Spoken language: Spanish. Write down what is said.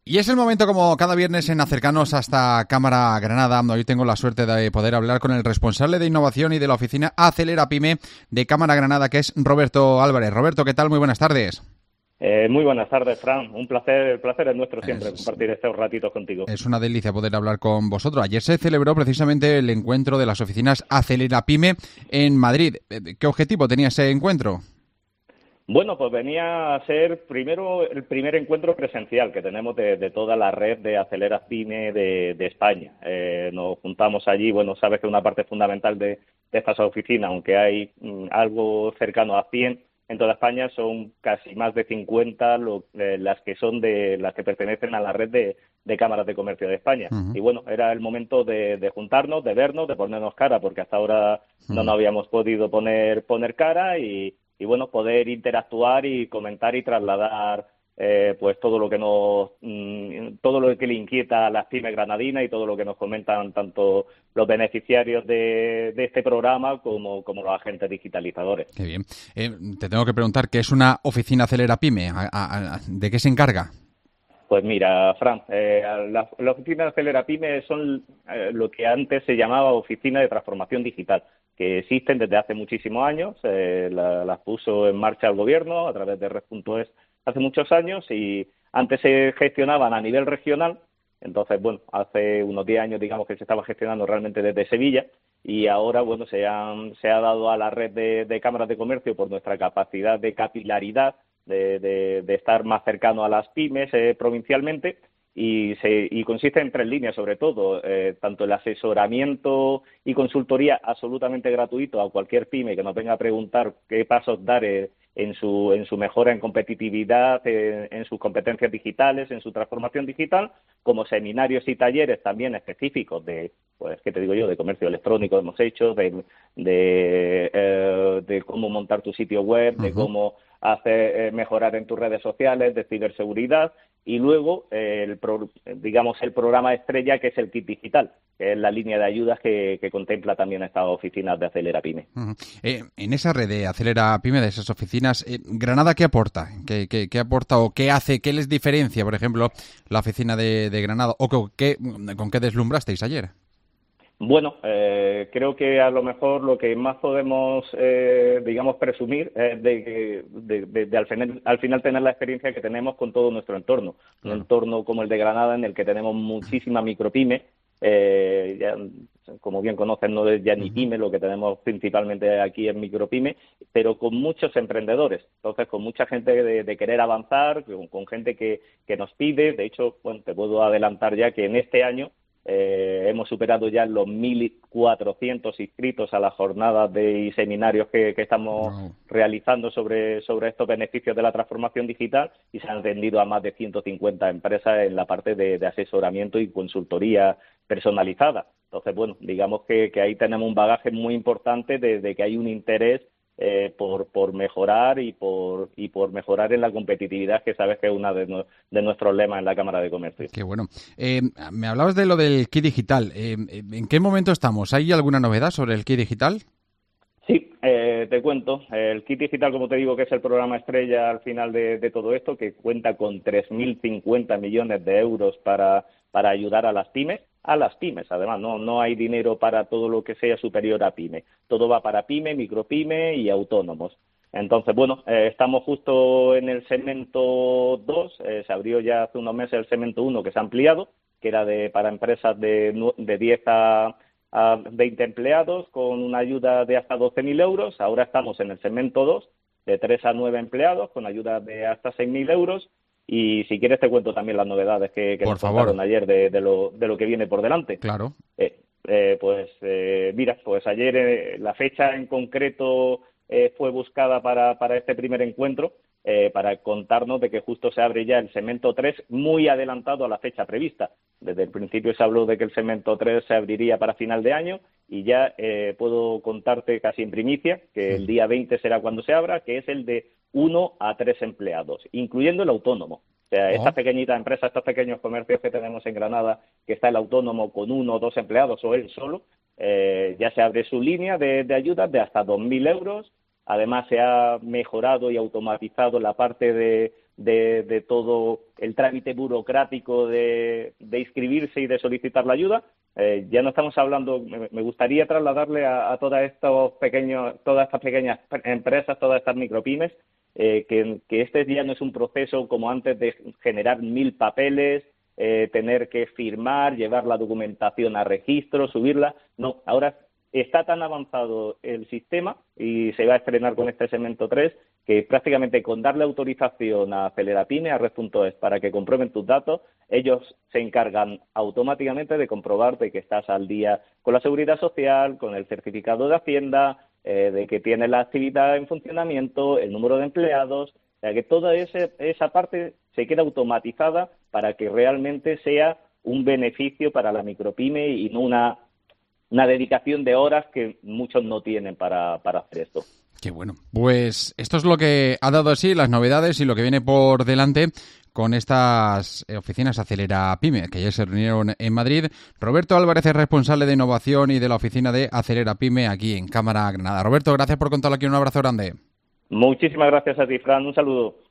Y es el momento, como cada viernes, en acercarnos hasta Cámara Granada. Hoy tengo la suerte de poder hablar con el responsable de innovación y de la oficina Acelera Pyme de Cámara Granada, que es Roberto Álvarez. Roberto, ¿qué tal? Muy buenas tardes. Muy buenas tardes, Fran. Un placer, el placer es nuestro siempre Es, compartir estos ratitos contigo. es una delicia poder hablar con vosotros. Ayer se celebró precisamente el encuentro de las oficinas Acelera Pyme en Madrid. ¿Qué objetivo tenía ese encuentro? Bueno, pues venía a ser primero el primer encuentro presencial que tenemos de toda la red de Acelera Pyme de España. Nos juntamos allí, bueno, sabes que una parte fundamental de estas oficinas, aunque hay algo cercano a 100 en toda España, son casi más de 50 las que son las que pertenecen a la red de cámaras de comercio de España. Uh-huh. Y bueno, era el momento de juntarnos, de vernos, de ponernos cara, porque hasta ahora no nos habíamos podido poner cara y bueno, poder interactuar y comentar y trasladar pues todo lo que todo lo que le inquieta a las pymes granadinas y todo lo que nos comentan tanto los beneficiarios de este programa como los agentes digitalizadores. Qué bien. Te tengo que preguntar, ¿qué es una oficina Acelera Pyme? ¿De qué se encarga? Pues mira, Fran, la oficina de Acelera Pyme son lo que antes se llamaba Oficina de Transformación Digital, que existen desde hace muchísimos años. Las puso en marcha el gobierno a través de Red.es hace muchos años y antes se gestionaban a nivel regional. Entonces, bueno, hace unos 10 años, digamos, que se estaba gestionando realmente desde Sevilla y ahora, bueno, se ha dado a la red de cámaras de comercio por nuestra capacidad de capilaridad, de estar más cercano a las pymes provincialmente y consiste en 3 líneas sobre todo, tanto el asesoramiento y consultoría absolutamente gratuito a cualquier pyme que nos venga a preguntar qué pasos dar en su mejora en competitividad, en sus competencias digitales, en su transformación digital, como seminarios y talleres también específicos de, pues, ¿qué te digo yo?, de comercio electrónico hemos hecho, de cómo montar tu sitio web, de cómo hacer mejorar en tus redes sociales, de ciberseguridad, y luego digamos el programa estrella, que es el kit digital, que es la línea de ayudas que contempla también estas oficinas de Acelera Pyme. Uh-huh. En esa red de Acelera Pyme, de esas oficinas, ¿Granada qué aporta? ¿Qué aporta o qué hace, qué les diferencia, por ejemplo, la oficina de Granada? ¿O con qué deslumbrasteis ayer? Bueno, creo que a lo mejor lo que más podemos, digamos, presumir es de al final tener la experiencia que tenemos con todo nuestro entorno. Un Claro. entorno como el de Granada, en el que tenemos muchísima micropyme. Ya, como bien conocen, no es ya ni pyme, lo que tenemos principalmente aquí es micropyme, pero con muchos emprendedores. Entonces, con mucha gente de querer avanzar, con gente que nos pide. De hecho, bueno, te puedo adelantar ya que en este año hemos superado ya los 1.400 inscritos a las jornadas y seminarios que estamos Wow. realizando sobre estos beneficios de la transformación digital, y se han atendido a más de 150 empresas en la parte de asesoramiento y consultoría personalizada. Entonces, bueno, digamos que ahí tenemos un bagaje muy importante de que hay un interés por mejorar y por mejorar en la competitividad, que sabes que es una de nuestros lemas en la Cámara de Comercio. Qué bueno. Me hablabas de lo del kit digital. ¿En qué momento estamos? ¿Hay alguna novedad sobre el kit digital? Sí, te cuento. El kit digital, como te digo, que es el programa estrella al final de todo esto, que cuenta con 3.050 millones de euros para ayudar a las pymes. A las pymes, además, no hay dinero para todo lo que sea superior a pyme. Todo va para pyme, micropyme y autónomos. Entonces, bueno, estamos justo en el segmento 2. Se abrió ya hace unos meses el segmento 1, que se ha ampliado, que era para empresas de 10 a 20 empleados con una ayuda de hasta 12.000 euros. Ahora estamos en el segmento 2, de 3 a 9 empleados con ayuda de hasta 6.000 euros. Y si quieres te cuento también las novedades que Por nos favor. contaron ayer de lo que viene por delante. Claro. Mira, pues ayer la fecha en concreto fue buscada para este primer encuentro, para contarnos de que justo se abre ya el segmento 3, muy adelantado a la fecha prevista. Desde el principio se habló de que el segmento 3 se abriría para final de año, y ya puedo contarte casi en primicia que el día 20 será cuando se abra, que es el de 1 a 3 empleados, incluyendo el autónomo. O sea, Oh. estas pequeñitas empresas, estos pequeños comercios que tenemos en Granada, que está el autónomo con 1 o 2 empleados o él solo, ya se abre su línea de ayudas de hasta 2.000 euros. Además, se ha mejorado y automatizado la parte de de todo el trámite burocrático de inscribirse y de solicitar la ayuda. Ya no estamos hablando, me gustaría trasladarle a todas estas pequeñas empresas, todas estas micropymes, que este ya no es un proceso como antes de generar 1000 papeles, tener que firmar, llevar la documentación a registro, subirla. No, ahora está tan avanzado el sistema y se va a estrenar con este segmento 3 que prácticamente con darle autorización a Acelerapyme, a Red.es, para que comprueben tus datos, ellos se encargan automáticamente de comprobar de que estás al día con la Seguridad Social, con el certificado de Hacienda, de que tienes la actividad en funcionamiento, el número de empleados, o sea que toda esa parte se queda automatizada para que realmente sea un beneficio para la micropyme y no una dedicación de horas que muchos no tienen para hacer esto. Qué bueno. Pues esto es lo que ha dado así las novedades y lo que viene por delante con estas oficinas Acelerapyme, que ya se reunieron en Madrid. Roberto Álvarez es responsable de innovación y de la oficina de Acelerapyme aquí en Cámara Granada. Roberto, gracias por contarlo aquí. Un abrazo grande. Muchísimas gracias a ti, Fran. Un saludo.